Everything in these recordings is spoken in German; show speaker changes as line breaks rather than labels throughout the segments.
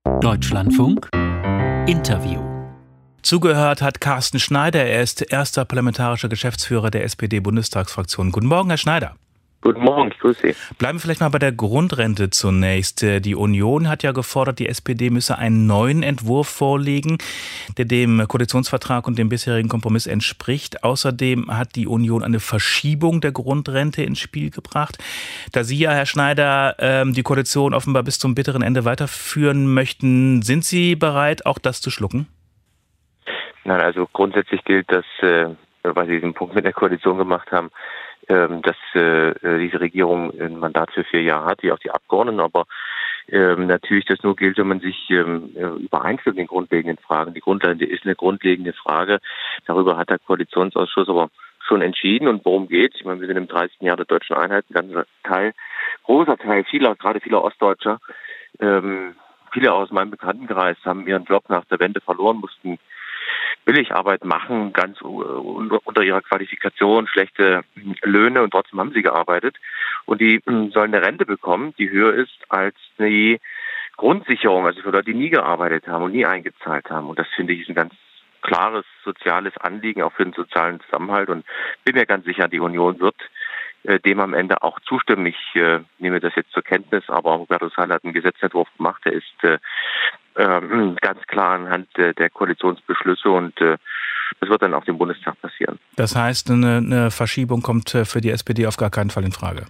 Deutschlandfunk Interview. Zugehört hat Carsten Schneider. Er ist erster parlamentarischer Geschäftsführer der SPD-Bundestagsfraktion. Guten Morgen, Herr Schneider.
Guten Morgen, ich grüße Sie.
Bleiben wir vielleicht mal bei der Grundrente zunächst. Die Union hat ja gefordert, die SPD müsse einen neuen Entwurf vorlegen, der dem Koalitionsvertrag und dem bisherigen Kompromiss entspricht. Außerdem hat die Union eine Verschiebung der Grundrente ins Spiel gebracht. Da Sie ja, Herr Schneider, die Koalition offenbar bis zum bitteren Ende weiterführen möchten, sind Sie bereit, auch das zu schlucken?
Nein, also grundsätzlich gilt, dass, weil Sie diesen Punkt mit der Koalition gemacht haben, dass diese Regierung ein Mandat für 4 Jahre hat, wie auch die Abgeordneten, aber natürlich das nur gilt, wenn man sich übereinstimmt in den grundlegenden Fragen. Die Grundrente ist eine grundlegende Frage. Darüber hat der Koalitionsausschuss aber schon entschieden. Und worum geht's? Ich meine, wir sind im 30. Jahr der deutschen Einheit. Ein großer Teil gerade vieler Ostdeutscher, viele aus meinem Bekanntenkreis haben ihren Job nach der Wende verloren, mussten Billigarbeit machen, ganz unter ihrer Qualifikation, schlechte Löhne, und trotzdem haben sie gearbeitet. Und die sollen eine Rente bekommen, die höher ist als die Grundsicherung, also für Leute, die nie gearbeitet haben und nie eingezahlt haben. Und das, finde ich, ist ein ganz klares soziales Anliegen, auch für den sozialen Zusammenhalt. Und bin mir ganz sicher, die Union wird dem am Ende auch zustimmen. Ich nehme das jetzt zur Kenntnis, aber Hubertus Heil hat einen Gesetzentwurf gemacht, der ist ganz klar anhand der Koalitionsbeschlüsse, und das wird dann auf dem Bundestag passieren.
Das heißt, eine Verschiebung kommt für die SPD auf gar keinen Fall in Frage?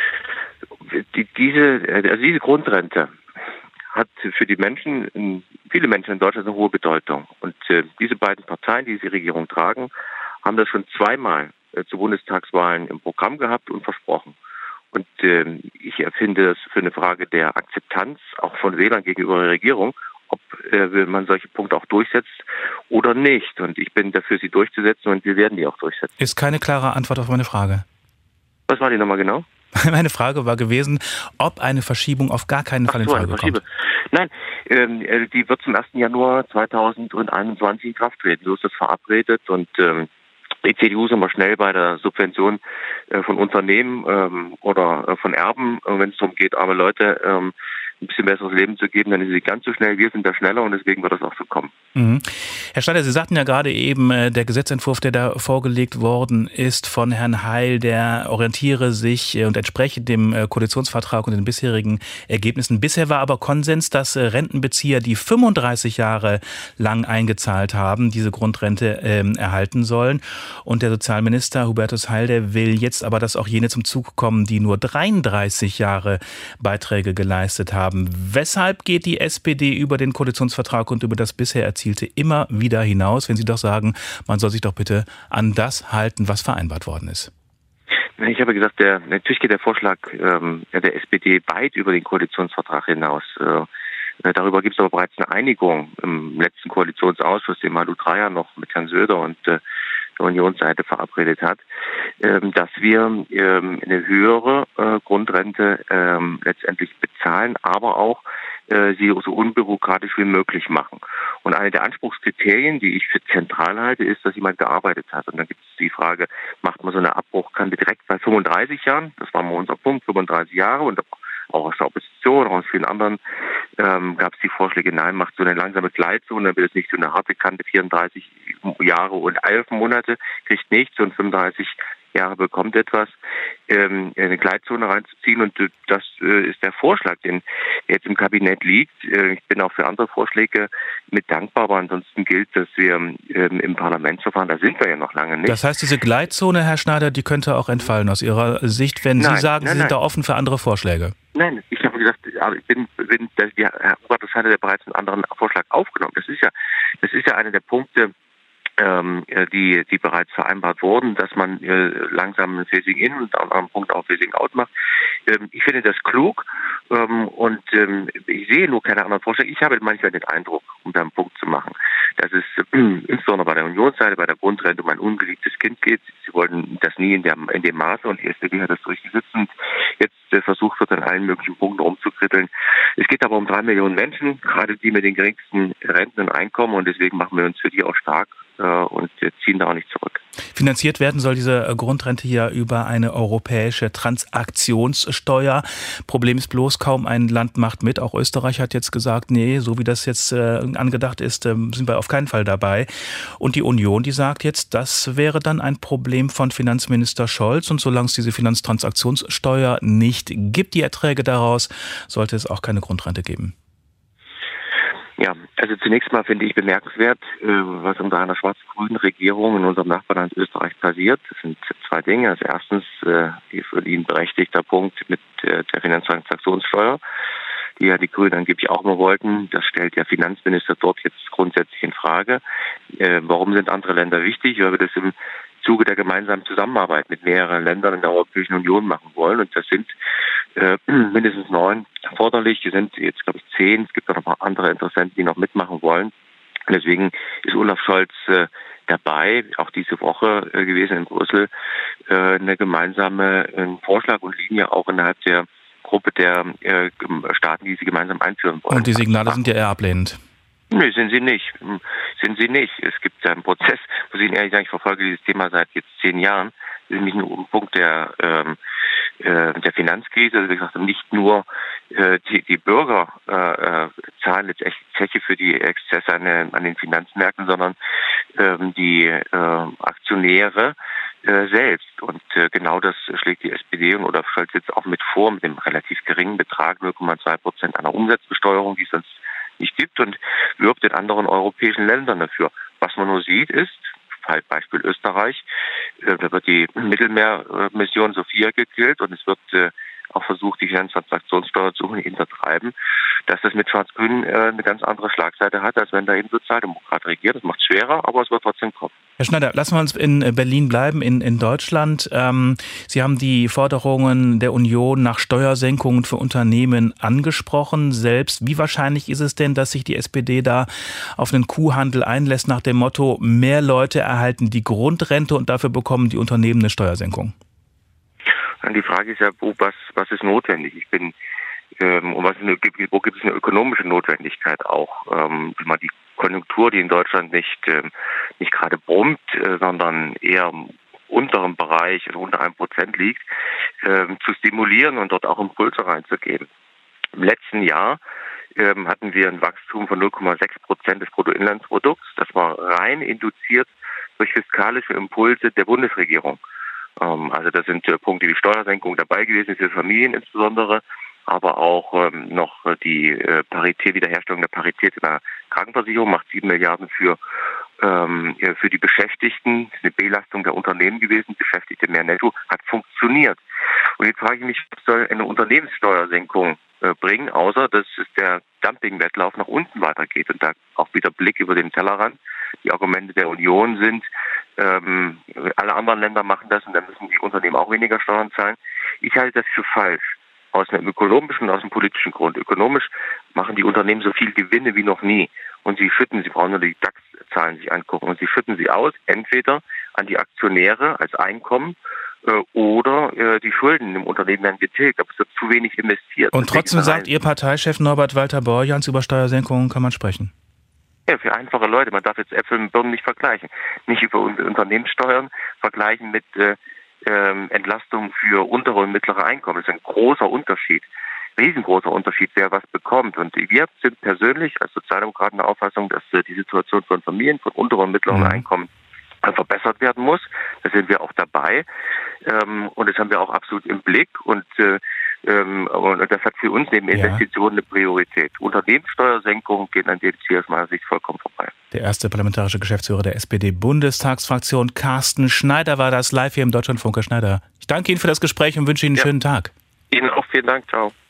Diese Grundrente hat für die Menschen, viele Menschen in Deutschland, eine hohe Bedeutung. Und diese beiden Parteien, die diese Regierung tragen, haben das schon zweimal zu Bundestagswahlen im Programm gehabt und versprochen. Und ich empfinde das für eine Frage der Akzeptanz, auch von Wählern gegenüber der Regierung, ob man solche Punkte auch durchsetzt oder nicht. Und ich bin dafür, sie durchzusetzen, und wir werden die auch durchsetzen.
Ist keine klare Antwort auf meine Frage.
Was war die nochmal genau?
Meine Frage war gewesen, ob eine Verschiebung auf gar keinen Fall in Frage kommt.
Nein, die wird zum 1. Januar 2021 in Kraft treten. So ist das verabredet, und die CDU ist immer schnell bei der Subvention von Unternehmen oder von Erben, wenn es darum geht, arme Leute ein bisschen besseres Leben zu geben, dann ist sie ganz so schnell. Wir sind da schneller, und deswegen wird das auch so kommen.
Mhm. Herr Schneider, Sie sagten ja gerade eben, der Gesetzentwurf, der da vorgelegt worden ist von Herrn Heil, der orientiere sich und entspreche dem Koalitionsvertrag und den bisherigen Ergebnissen. Bisher war aber Konsens, dass Rentenbezieher, die 35 Jahre lang eingezahlt haben, diese Grundrente erhalten sollen. Und der Sozialminister Hubertus Heil, der will jetzt aber, dass auch jene zum Zug kommen, die nur 33 Jahre Beiträge geleistet haben. Weshalb geht die SPD über den Koalitionsvertrag und über das bisher Erzielte immer wieder hinaus, wenn Sie doch sagen, man soll sich doch bitte an das halten, was vereinbart worden ist?
Ich habe gesagt, natürlich geht der Vorschlag der SPD weit über den Koalitionsvertrag hinaus. Darüber gibt es aber bereits eine Einigung im letzten Koalitionsausschuss, den Malu Dreyer noch mit Herrn Söder und der Unionsseite verabredet hat, dass wir eine höhere Grundrente letztendlich bezahlen, aber auch sie so unbürokratisch wie möglich machen. Und eine der Anspruchskriterien, die ich für zentral halte, ist, dass jemand gearbeitet hat. Und dann gibt es die Frage, macht man so eine Abbruchkante direkt bei 35 Jahren? Das war mal unser Punkt, 35 Jahre. Und auch aus der Opposition, auch aus vielen anderen gab es die Vorschläge, nein, macht so eine langsame Gleitzone, dann wird es nicht so eine harte Kante, 34 Jahre und 11 Monate, kriegt nichts, und 35 Jahre bekommt etwas, eine Gleitzone reinzuziehen, und das ist der Vorschlag, den jetzt im Kabinett liegt. Ich bin auch für andere Vorschläge mit dankbar, aber ansonsten gilt, dass wir im Parlamentsverfahren, da sind wir ja noch lange nicht.
Das heißt, diese Gleitzone, Herr Schneider, die könnte auch entfallen aus Ihrer Sicht, wenn Sie sagen, Sie sind da offen für andere Vorschläge.
Nein, ich habe gesagt, Herr Hubertus hatte ja bereits einen anderen Vorschlag aufgenommen. Das ist ja einer der Punkte, die bereits vereinbart wurden, dass man langsam ein Phasing in und an einem Punkt auch Phasing out macht. Ich finde das klug, und ich sehe nur keine anderen Vorschläge. Ich habe manchmal den Eindruck, um da einen Punkt zu machen, dass es insbesondere bei der Unionsseite, bei der Grundrente um ein ungeliebtes Kind geht. Sie wollten das nie in dem Maße, und die SPD hat das durchgesetzt, und jetzt versucht wird, an allen möglichen Punkten rumzukritteln. Es geht aber um 3 Millionen Menschen, gerade die mit den geringsten Renten und Einkommen, und deswegen machen wir uns für die auch stark. und ziehen da auch nicht zurück.
Finanziert werden soll diese Grundrente ja über eine europäische Transaktionssteuer. Problem ist bloß, kaum ein Land macht mit. Auch Österreich hat jetzt gesagt, nee, so wie das jetzt angedacht ist, sind wir auf keinen Fall dabei. Und die Union, die sagt jetzt, das wäre dann ein Problem von Finanzminister Scholz. Und solange es diese Finanztransaktionssteuer nicht gibt, die Erträge daraus, sollte es auch keine Grundrente geben.
Ja, also zunächst mal finde ich bemerkenswert, was unter einer schwarz-grünen Regierung in unserem Nachbarland Österreich passiert. Das sind zwei Dinge. Also erstens, die für ihn berechtigter Punkt mit der Finanztransaktionssteuer, die ja die Grünen angeblich auch mal wollten. Das stellt der Finanzminister dort jetzt grundsätzlich in Frage. Warum sind andere Länder wichtig? Weil wir das im Zuge der gemeinsamen Zusammenarbeit mit mehreren Ländern in der Europäischen Union machen wollen. Und das sind mindestens 9 erforderlich. Die sind jetzt, glaube ich, 10. Es gibt auch noch ein paar andere Interessenten, die noch mitmachen wollen. Und deswegen ist Olaf Scholz dabei, auch diese Woche gewesen in Brüssel, eine gemeinsame Vorschlag und Linie auch innerhalb der Gruppe der Staaten, die sie gemeinsam einführen wollen.
Und die Signale sind ja eher ablehnend.
Nee, sind sie nicht. Es gibt einen Prozess, muss ich Ihnen ehrlich sagen, ich verfolge dieses Thema seit jetzt 10 Jahren. Das ist nämlich ein Punkt der Finanzkrise. Also wie gesagt, nicht nur die Bürger zahlen letztendlich Zeche für die Exzesse an den Finanzmärkten, sondern die Aktionäre selbst. Und genau das schlägt die SPD und Olaf Scholz jetzt auch mit vor, mit dem relativ geringen Betrag 0,2% einer Umsatzbesteuerung, die es sonst nicht gibt, und wirbt in anderen europäischen Ländern dafür. Was man nur sieht, ist, Beispiel Österreich, da wird die Mittelmeermission Sophia gekillt und es wird auch versucht, die Finanztransaktionssteuer zu hintertreiben, dass das mit Schwarz-Grün eine ganz andere Schlagseite hat, als wenn da eben Sozialdemokrat regiert. Das macht es schwerer, aber es wird trotzdem kommen.
Herr Schneider, lassen wir uns in Berlin bleiben, in Deutschland. Sie haben die Forderungen der Union nach Steuersenkungen für Unternehmen angesprochen selbst. Wie wahrscheinlich ist es denn, dass sich die SPD da auf einen Kuhhandel einlässt nach dem Motto, mehr Leute erhalten die Grundrente und dafür bekommen die Unternehmen eine Steuersenkung?
Die Frage ist ja, was ist notwendig? Wo gibt es eine ökonomische Notwendigkeit auch? Die Konjunktur, die in Deutschland nicht gerade brummt, sondern eher im unteren Bereich, unter 1% liegt, zu stimulieren und dort auch Impulse reinzugeben. Im letzten Jahr hatten wir ein Wachstum von 0,6% des Bruttoinlandsprodukts. Das war rein induziert durch fiskalische Impulse der Bundesregierung. Also da sind Punkte wie Steuersenkung dabei gewesen, für Familien insbesondere, aber auch noch die Wiederherstellung der Parität in der Krankenversicherung macht 7 Milliarden für die Beschäftigten. Das ist eine Belastung der Unternehmen gewesen, Beschäftigte mehr netto, hat funktioniert. Und jetzt frage ich mich, was soll eine Unternehmenssteuersenkung bringen, außer dass es der Dumpingwettlauf nach unten weitergeht und da auch wieder Blick über den Tellerrand. Die Argumente der Union sind, alle anderen Länder machen das und dann müssen die Unternehmen auch weniger Steuern zahlen. Ich halte das für falsch. Aus einem ökonomischen und aus einem politischen Grund. Ökonomisch machen die Unternehmen so viel Gewinne wie noch nie. Und sie brauchen nur die DAX-Zahlen sich angucken, und sie schütten sie aus, entweder an die Aktionäre als Einkommen oder die Schulden im Unternehmen werden getilgt. Aber es wird zu wenig investiert.
Und trotzdem sagt Ihr Parteichef Norbert Walter-Borjans, über Steuersenkungen kann man sprechen.
Ja, für einfache Leute. Man darf jetzt Äpfel mit Birnen nicht vergleichen. Nicht über Unternehmenssteuern vergleichen mit Entlastung für untere und mittlere Einkommen. Das ist ein großer Unterschied, riesengroßer Unterschied, wer was bekommt. Und wir sind persönlich als Sozialdemokraten der Auffassung, dass die Situation von Familien von unteren und mittleren Einkommen verbessert werden muss. Da sind wir auch dabei. Und das haben wir auch absolut im Blick. Und das hat für uns neben Investitionen eine Priorität. Unternehmenssteuersenkungen gehen an dem Ziel aus meiner Sicht vollkommen vorbei.
Der erste parlamentarische Geschäftsführer der SPD-Bundestagsfraktion, Carsten Schneider, war das live hier im Deutschlandfunk. Herr Schneider, ich danke Ihnen für das Gespräch und wünsche Ihnen einen schönen Tag.
Ihnen auch vielen Dank. Ciao.